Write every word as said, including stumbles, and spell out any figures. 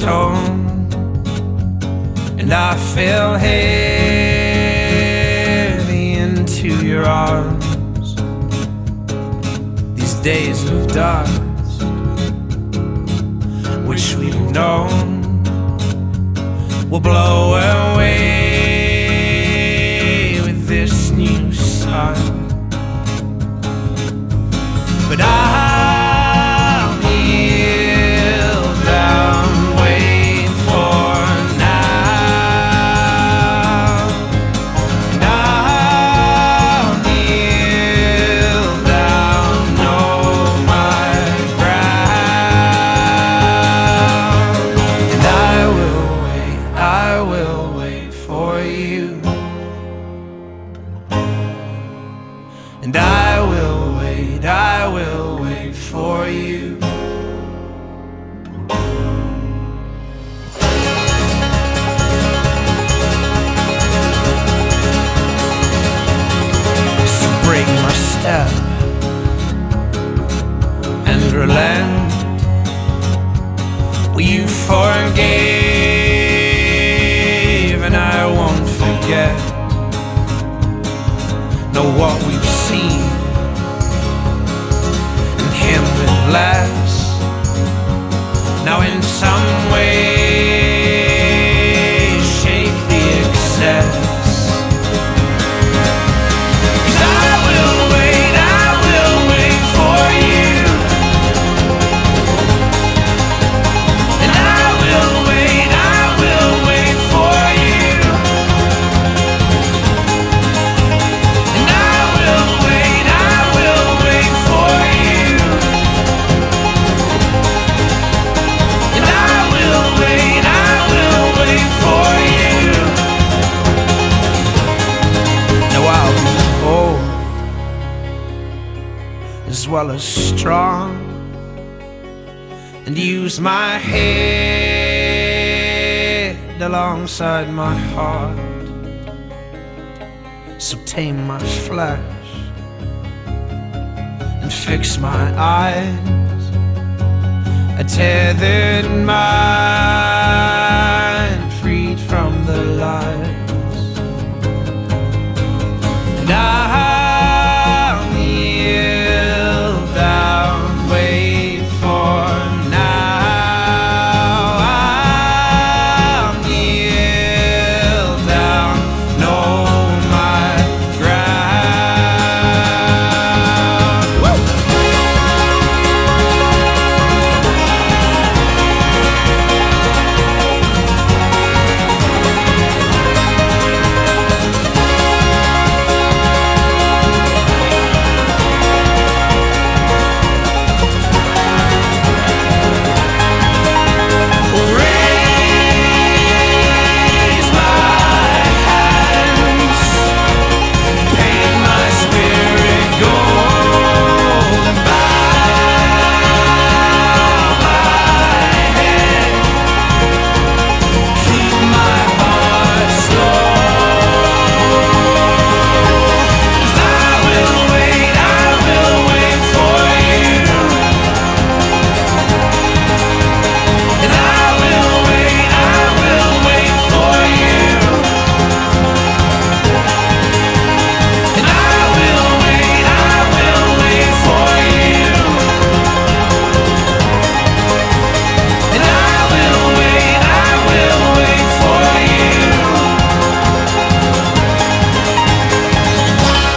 stone, and I fell heavy into your arms. These days of dust, which we've known, will blow away with this new sun. But I'll kneel down, wait for now. And I'll kneel down, know my ground. And I will wait, I will wait for you. And I will wait, I will wait for you. So break my step and relent. Well, you forgave and I won't forget. Know what we've seen, and him with less. Now in some way shake the excess. 'Cause I will wait, I will wait for you. And I will wait, I will wait for you. And I will wait, I will wait for you. And I will wait, I will wait for you. Now I'll be old as well as strong, and use my head alongside my heart. So tame my flesh and fix my eyes. I tethered my